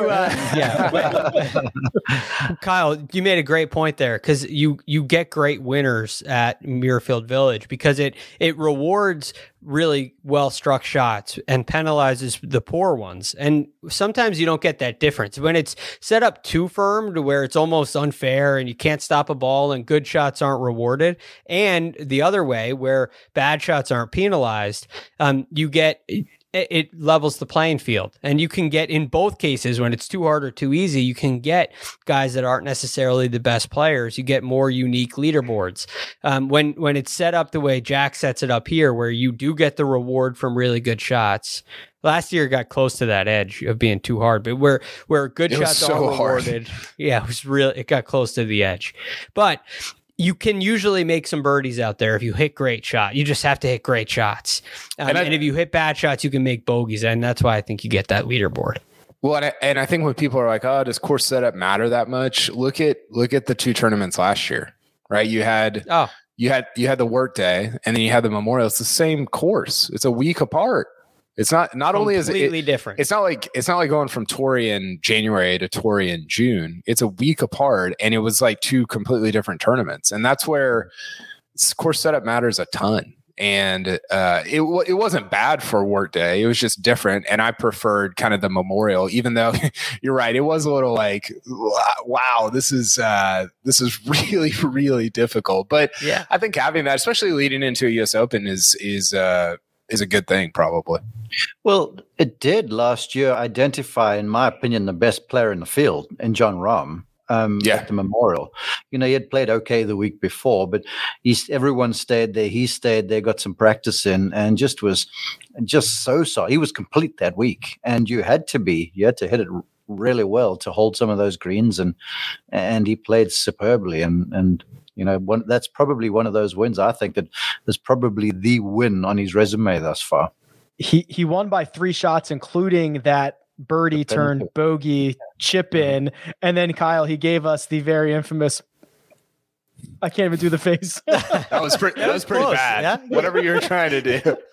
it.
Kyle, you made a great point there because you get great winners at Muirfield Village because it rewards really well struck shots and penalizes the poor ones. And sometimes you don't get that difference when it's set up too firm to where it's almost unfair and you can't stop a ball and good shots aren't rewarded. And the other way where bad shots aren't penalized, you get. It levels the playing field, and you can get in both cases when it's too hard or too easy. You can get guys that aren't necessarily the best players. You get more unique leaderboards when it's set up the way Jack sets it up here, where you do get the reward from really good shots. Last year it got close to that edge of being too hard, but where good shots are rewarded, it got close to the edge, but. You can usually make some birdies out there if you hit great shot. You just have to hit great shots. And if you hit bad shots, you can make bogeys. And that's why I think you get that leaderboard.
Well, and I think when people are like, oh, does course setup matter that much? Look at the two tournaments last year, right? You had the Workday and then you had the Memorial. It's the same course. It's a week apart. It's not only is it
completely different.
It's not like going from Torrey in January to Torrey in June. It's a week apart, and it was like two completely different tournaments, and that's where course setup matters a ton. And it wasn't bad for Workday. It was just different, and I preferred kind of the Memorial, even though you're right. It was a little like, wow, this is really really difficult. But yeah, I think having that, especially leading into a U.S. Open, is a good thing, probably.
Well, it did last year identify, in my opinion, the best player in the field in Jon Rahm at the Memorial. He had played okay the week before, but everyone stayed there. He stayed there, got some practice in, and just so solid. He was complete that week, and you had to hit it really well to hold some of those greens, and he played superbly, and that's probably one of those wins. I think that is probably the win on his resume thus far.
He won by 3 shots, including that birdie turn bogey chip in, and then Kyle, he gave us the very infamous. I can't even do the face.
That was pretty close, bad. Yeah? Whatever you're trying to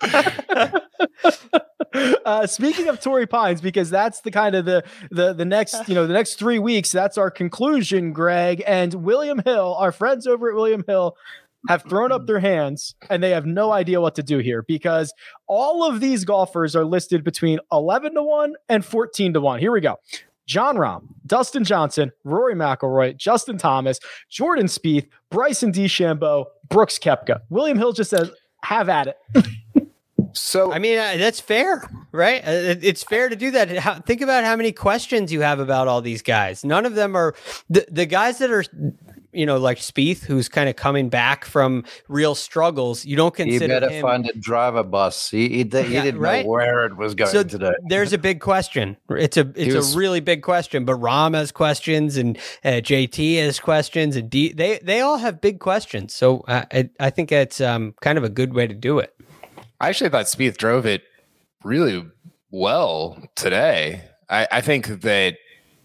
do.
Speaking of Torrey Pines, because that's the kind of the next the next 3 weeks. That's our conclusion, Greg, and William Hill, our friends over at William Hill, have thrown up their hands and they have no idea what to do here because all of these golfers are listed between 11-1 and 14-1. Here we go. Jon Rahm, Dustin Johnson, Rory McIlroy, Justin Thomas, Jordan Spieth, Bryson DeChambeau, Brooks Koepka. William Hill just says, have at it.
So,
I mean, that's fair, right? It's fair to do that. Think about how many questions you have about all these guys. None of them are the guys that are, like Spieth, who's kind of coming back from real struggles. You don't consider him.
You better find a driver bus. He didn't know where it was going today.
There's a big question. It's a really big question. But Rahm has questions, and JT has questions, and they all have big questions. So I think it's kind of a good way to do it.
I actually thought Spieth drove it really well today. I think that.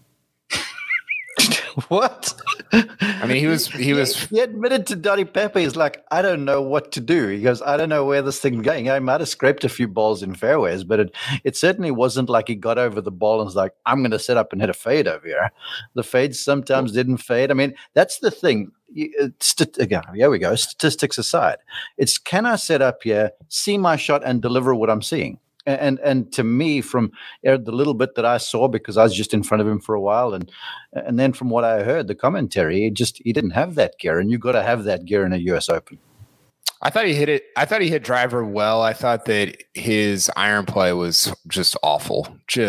What?
I mean, he was.
He admitted to Dottie Pepper. He's like, I don't know what to do. He goes, I don't know where this thing's going. I might have scraped a few balls in fairways, but it certainly wasn't like he got over the ball and was like, I'm going to set up and hit a fade over here. The fades sometimes didn't fade. I mean, that's the thing. Again, here we go. Statistics aside, it's can I set up here, see my shot, and deliver what I'm seeing? And to me, from the little bit that I saw, because I was just in front of him for a while, and then from what I heard, the commentary, he didn't have that gear, and you got to have that gear in a U.S. Open.
I thought he hit driver well. I thought that his iron play was just awful.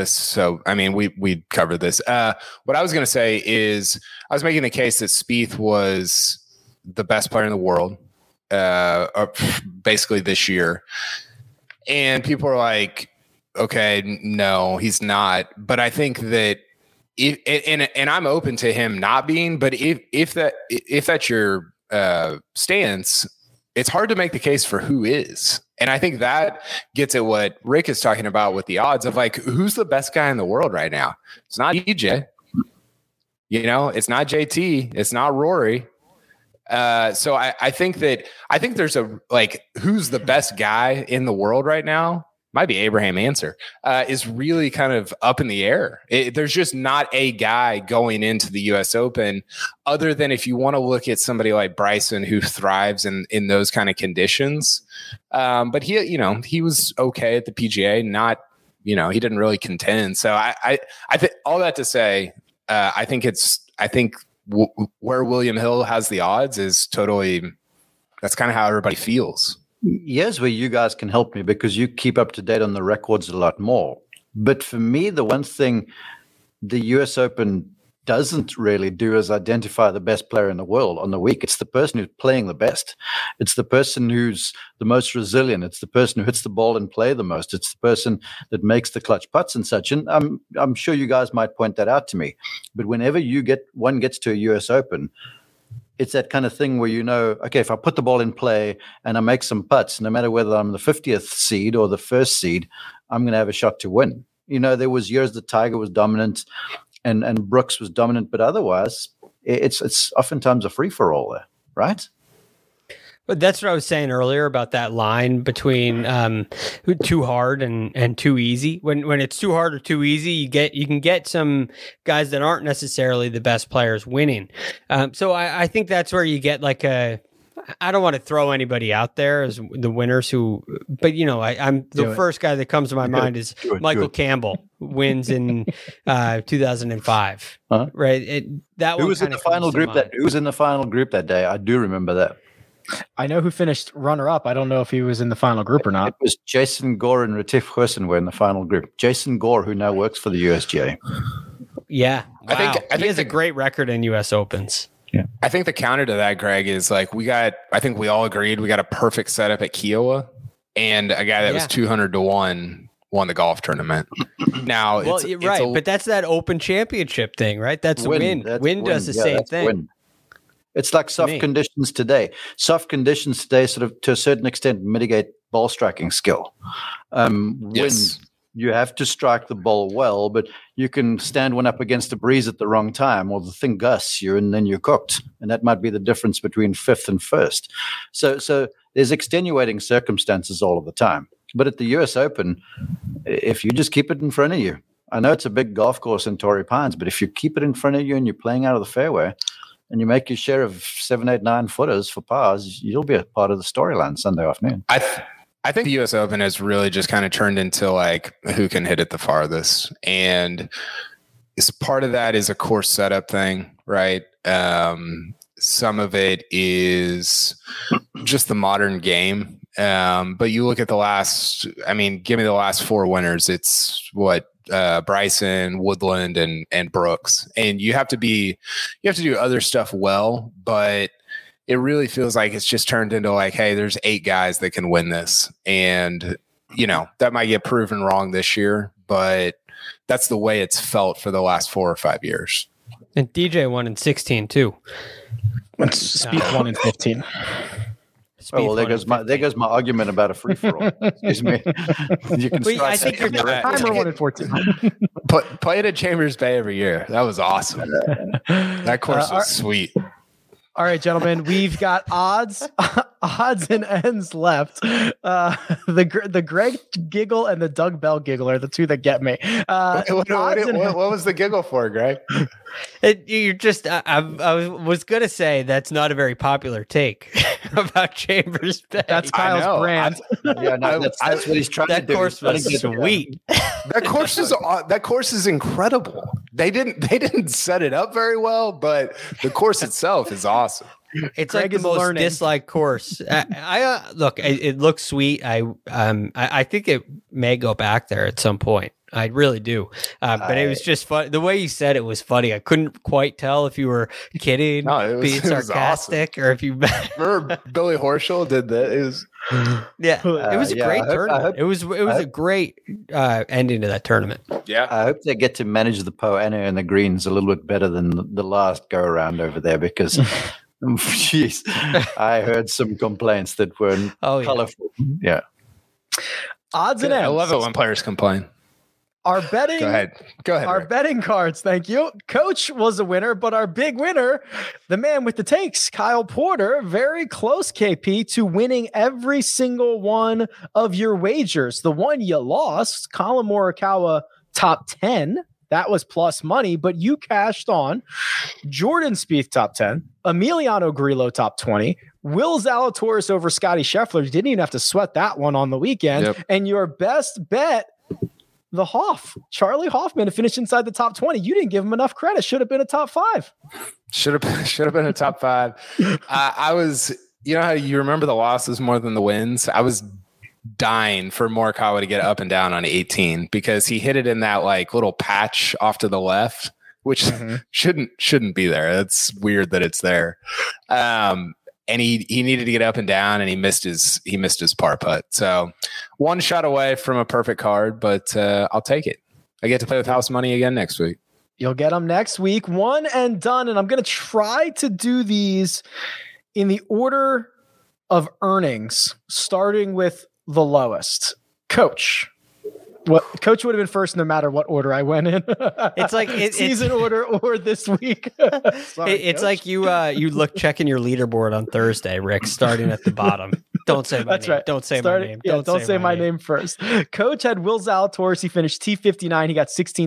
We covered this. What I was going to say is I was making the case that Spieth was the best player in the world, basically this year. And people are like, okay, no, he's not. But I think that and I'm open to him not being, but if that's your stance, it's hard to make the case for who is. And I think that gets at what Rick is talking about with the odds of like, who's the best guy in the world right now? It's not EJ. It's not JT. It's not Rory. So I think there's who's the best guy in the world right now? Might be Abraham Answer, is really kind of up in the air. There's just not a guy going into the U.S. Open other than if you want to look at somebody like Bryson who thrives in those kind of conditions. But he was okay at the PGA, not, he didn't really contend. So I think all that to say, I think where William Hill has the odds is totally, that's kind of how everybody feels.
Here's where you guys can help me because you keep up to date on the records a lot more. But for me, the one thing the US Open doesn't really do is identify the best player in the world on the week. It's the person who's playing the best. It's the person who's the most resilient. It's the person who hits the ball and play the most. It's the person that makes the clutch putts and such. And I'm sure you guys might point that out to me. But whenever one gets to a US Open, it's that kind of thing where okay, if I put the ball in play and I make some putts, no matter whether I'm the 50th seed or the first seed, I'm going to have a shot to win. There was years that Tiger was dominant and Brooks was dominant, but otherwise it's oftentimes a free-for-all there, right?
But that's what I was saying earlier about that line between too hard and too easy. When it's too hard or too easy, you can get some guys that aren't necessarily the best players winning. So I think that's where you get like I don't want to throw anybody out there as the winners but I'm the first guy that comes to my mind is Michael Campbell wins in 2005.
Huh?
Right?
Who was in the final group who was in the final group that day? I do remember that.
I know who finished runner-up. I don't know if he was in the final group or not.
It was Jason Gore and Retief Goosen were in the final group. Jason Gore, who now works for the USGA.
Yeah. Wow.
I think
he has a great record in U.S. Opens.
Yeah.
I think the counter to that, Greg, is I think we all agreed we got a perfect setup at Kiowa, and a guy that was 200-1 won the golf tournament. Now,
but that's that Open Championship thing, right? That's Wynn. Wynn does the same thing.
Wynn. It's like soft conditions today. Soft conditions today sort of, to a certain extent, mitigate ball striking skill.
Yes.
When you have to strike the ball well, but you can stand one up against a breeze at the wrong time, or the thing gusts you, and then you're cooked. And that might be the difference between fifth and first. So there's extenuating circumstances all of the time. But at the U.S. Open, if you just keep it in front of you, I know it's a big golf course in Torrey Pines, but if you keep it in front of you and you're playing out of the fairway, and you make your share of 7, 8, 9 footers for pars, you'll be a part of the storyline Sunday afternoon.
I think the U.S. Open has really just kind of turned into like who can hit it the farthest, and part of that is a course setup thing, right? Some of it is just the modern game, but you look at give me the last 4 winners. It's what. Bryson, Woodland, and Brooks, and you have to do other stuff well, but it really feels like it's just turned into like, hey, there's 8 guys that can win this, and that might get proven wrong this year, but that's the way it's felt for the last 4 or 5 years.
And DJ won in 16 too.
Spieth won in 15.
Oh, well, there goes my argument about a free for all. Excuse me. You can.
I think you're
timer 1 in 14.
Play it at Chambers Bay every year. That was awesome. That course was sweet.
All right, gentlemen, we've got odds and ends left. The Greg giggle and the Doug Bell giggle are the two that get me.
What was the giggle for, Greg?
You're just. I was gonna say that's not a very popular take about Chambers Bay.
That's Kyle's brand.
That's what he's trying to do.
That course was sweet.
That course is incredible. They didn't set it up very well, but the course itself is awesome.
It's
Greg
like the
is
most
learning.
disliked course. I look, it looks sweet. I think it may go back there at some point. I really do. But it was just fun. The way you said it was funny. I couldn't quite tell if you were kidding, being sarcastic, or if you.
Remember Billy Horschel did that? It was
it was a great tournament. It was a great ending to that tournament.
Yeah,
I hope they get to manage the Poana and the greens a little bit better than the last go around over there because. Jeez, I heard some complaints that weren't colorful. Yeah.
Odds and ends.
I love it when players complain.
Our betting.
Go ahead.
Our
Rick.
betting cards. Thank you. Coach was a winner, but our big winner, the man with the takes, Kyle Porter, very close, KP, to winning every single one of your wagers. The one you lost, Colin Morikawa, top 10. That was plus money, but you cashed on Jordan Spieth top 10, Emiliano Grillo top 20, Will Zalatoris over Scotty Scheffler. You didn't even have to sweat that one on the weekend. Yep. And your best bet, the Hoff, Charlie Hoffman, to finish inside the top 20. You didn't give him enough credit. Should have been a top 5.
Should have been a top 5. I was, you know how you remember the losses more than the wins? I was dying for Morikawa to get up and down on 18 because he hit it in that like little patch off to the left, which shouldn't be there. It's weird that it's there. And he needed to get up and down, and he missed his par putt. So one shot away from a perfect card, but I'll take it. I get to play with house money again next week.
You'll get them next week. One and done. And I'm going to try to do these in the order of earnings, starting with the lowest. Coach. What Coach would have been first no matter what order I went in.
It's like
season order or this week. Sorry,
it's Coach. Like you look checking your leaderboard on Thursday, Rick, starting at the bottom. Don't say my
That's
name.
Right.
Don't say my name.
Yeah, don't say my name first. Coach had Will Zalatoris. He finished T59. He got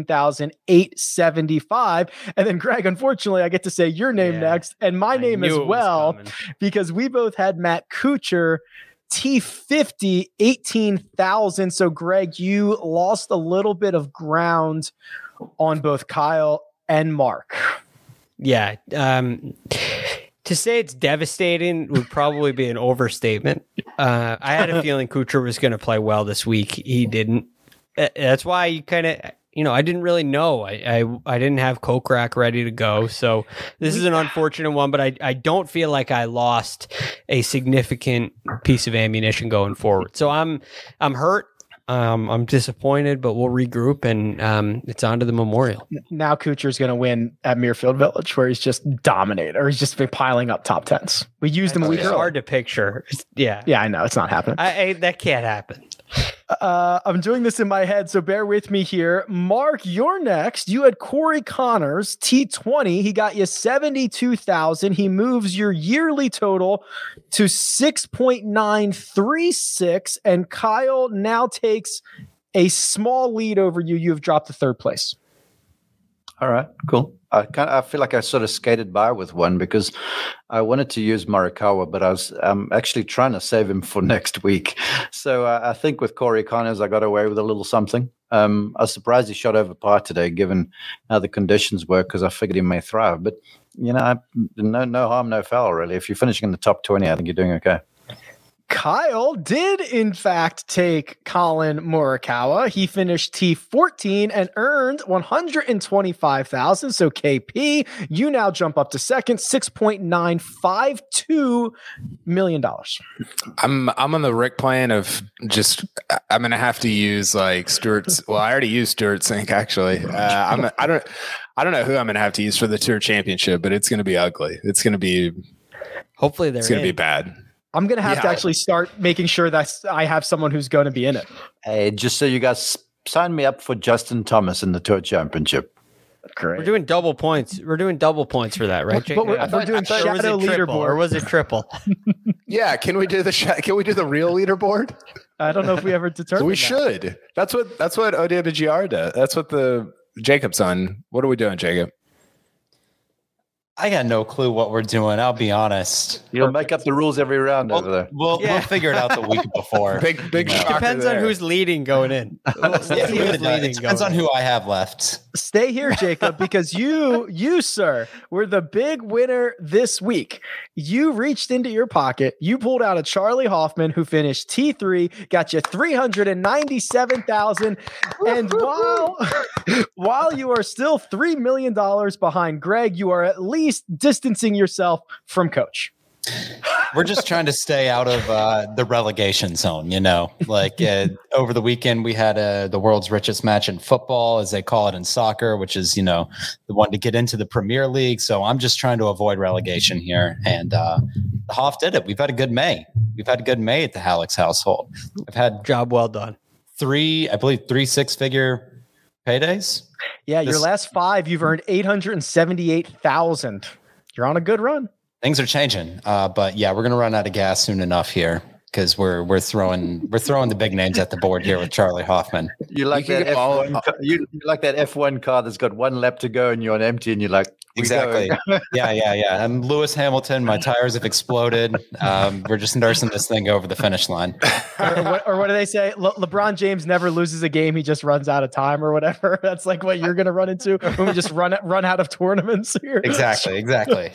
16,875. And then Greg, unfortunately, I get to say your name next and my name as well because we both had Matt Kuchar. T50, 18,000. So, Greg, you lost a little bit of ground on both Kyle and Mark.
Yeah. To say it's devastating would probably be an overstatement. I had a feeling Kuchar was going to play well this week. He didn't. That's why you kind of... I didn't really know. I didn't have Kokrak ready to go. So this is an unfortunate one, but I don't feel like I lost a significant piece of ammunition going forward. So I'm hurt. I'm disappointed, but we'll regroup and it's on to the Memorial.
Now Kuchar's going to win at Muirfield Village where he's just dominated or he's just been piling up top 10s. We used him a week
earlier. It's hard to picture. Yeah,
I know. It's not happening.
That can't happen.
I'm doing this in my head, so bear with me here. Mark, you're next. You had Corey Connors, T20. He got you 72,000. He moves your yearly total to 6.936, and Kyle now takes a small lead over you. You have dropped to third place.
All right, cool. I feel like I sort of skated by with one because I wanted to use Morikawa, but I'm actually trying to save him for next week. So I think with Corey Connors, I got away with a little something. I was surprised he shot over par today, given how the conditions were, because I figured he may thrive. But, no harm, no foul, really. If you're finishing in the top 20, I think you're doing okay.
Kyle did, in fact, take Colin Morikawa. He finished T14 and earned $125,000. So, KP, you now jump up to second, $6.952 million.
I'm on the Rick plan of just I'm gonna have to use like Stuart's. Well, I already used Stuart Sink actually. I don't know who I'm gonna have to use for the Tour Championship, but it's gonna be ugly. It's gonna be.
Hopefully,
it's gonna be bad.
I'm going to have to actually start making sure that I have someone who's going to be in it.
Hey, just so you guys sign me up for Justin Thomas in the Tour Championship.
Great.
We're doing double points. We're doing double points for that, right, Jake?
But we're doing shadow leaderboard.
Or was it triple?
Yeah. Can we do the real leaderboard?
I don't know if we ever determined.
We should. That's what OWGR does. That's what the Jacob's on. What are we doing, Jacob?
I got no clue what we're doing. I'll be honest.
You'll make up the rules every round over there.
We'll figure it out the week before.
Big
Depends on who's leading going in.
Depends on who I have left.
Stay here, Jacob, because you, sir, were the big winner this week. You reached into your pocket. You pulled out a Charlie Hoffman who finished T3, got you $397,000. And while you are still $3 million behind Greg, you are at least distancing yourself from Coach.
We're just trying to stay out of the relegation zone, like over the weekend we had the world's richest match in football, as they call it in soccer, which is, the one to get into the Premier League. So I'm just trying to avoid relegation here. And Hoff did it. We've had a good May. We've had a good May at the Halleck's household. I've had
job well done.
three 6-figure paydays.
Yeah. Your last 5, you've earned $878,000. You're on a good run.
Things are changing, but yeah, we're going to run out of gas soon enough here because we're throwing the big names at the board here with Charlie Hoffman.
You like that F1? You like that F1 car that's got 1 lap to go and you're on empty, and you're like,
exactly, yeah. I'm Lewis Hamilton. My tires have exploded. We're just nursing this thing over the finish line.
or what do they say? LeBron James never loses a game; he just runs out of time, or whatever. That's like what you're going to run into when we just run out of tournaments here.
Exactly.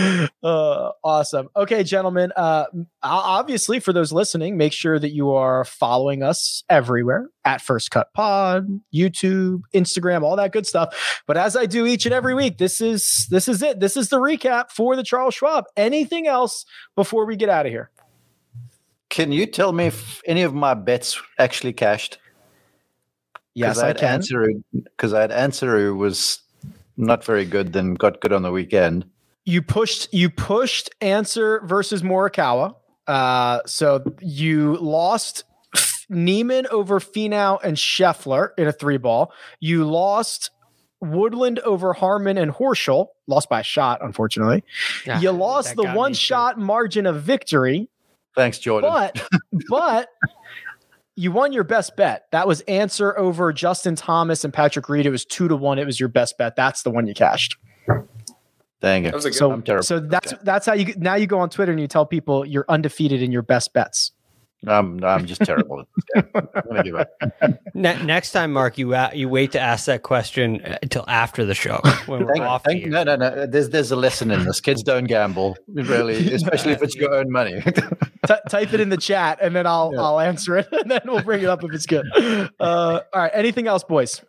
Awesome. Okay, gentlemen. Obviously, for those listening, make sure that you are following us everywhere at First Cut Pod, YouTube, Instagram, all that good stuff. But as I do each and every week, this is it. This is the recap for the Charles Schwab. Anything else before we get out of here?
Can you tell me if any of my bets actually cashed?
Yes, I can.
Because I had Answer who was not very good, then got good on the weekend.
You pushed Answer versus Morikawa. So you lost Neiman over Finau and Scheffler in a 3-ball. You lost Woodland over Harman and Horschel. Lost by a shot, unfortunately. You lost the 1-shot margin of victory.
Thanks, Jordan.
But you won your best bet. That was Answer over Justin Thomas and Patrick Reed. It was 2-1. It was your best bet. That's the one you cashed.
Dang it.
I'm terrible. So that's how you go on Twitter and you tell people you're undefeated in your best bets.
I'm just terrible. I'm gonna give up.
Next time, Mark, you wait to ask that question until after the show when we're off.
No. There's a lesson in this. Kids don't gamble, really, especially if it's your own money.
Type it in the chat and then I'll answer it and then we'll bring it up if it's good. All right. Anything else, boys?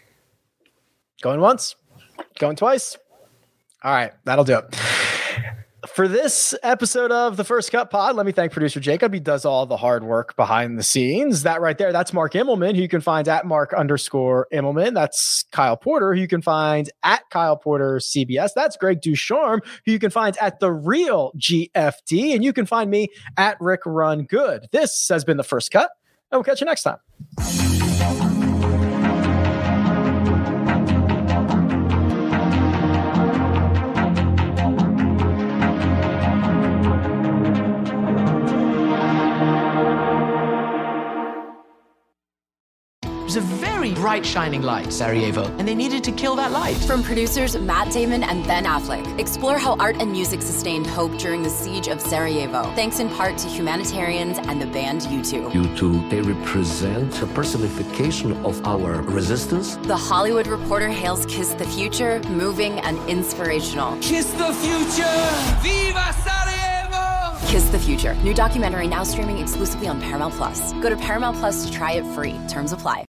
Going once? Going twice? All right, that'll do it. For this episode of the First Cut Pod, let me thank producer Jacob. He does all the hard work behind the scenes. That right there, that's Mark Immelman, who you can find at Mark_Immelman. That's Kyle Porter, who you can find at Kyle Porter CBS. That's Greg Ducharme, who you can find at The Real GFD. And you can find me at Rick Run Good. This has been the First Cut, and we'll catch you next time.
A very bright, shining light, Sarajevo, and they needed to kill that light.
From producers Matt Damon and Ben Affleck, explore how art and music sustained hope during the siege of Sarajevo, thanks in part to humanitarians and the band U2.
U2, they represent a personification of our resistance.
The Hollywood Reporter hails Kiss the Future, moving and inspirational.
Kiss the future! Viva Sarajevo!
Kiss the Future, new documentary now streaming exclusively on Paramount Plus. Go to Paramount Plus to try it free. Terms apply.